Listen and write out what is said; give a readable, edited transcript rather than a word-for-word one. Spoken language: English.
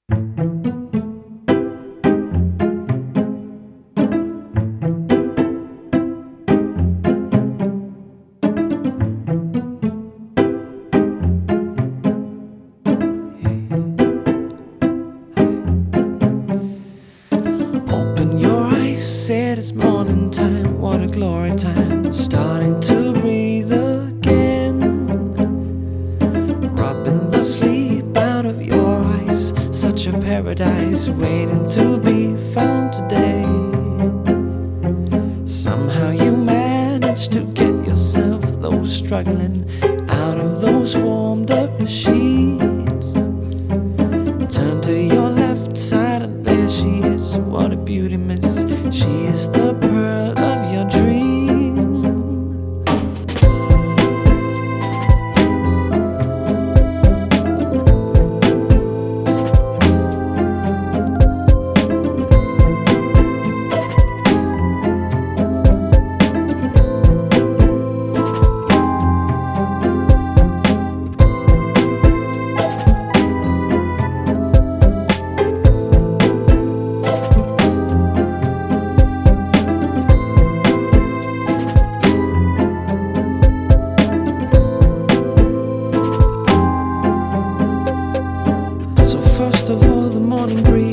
Open your eyes, said it's morning time. What a glory time, starting to breathe again. Rubbing the sleep out of your eyes, such a paradise waiting to be found today. Somehow you managed to get yourself, though struggling, out of those warmed up sheets. Turn to your left side and there she is. What a beauty, miss. She is the pearl of your dream. First of all, the morning breeze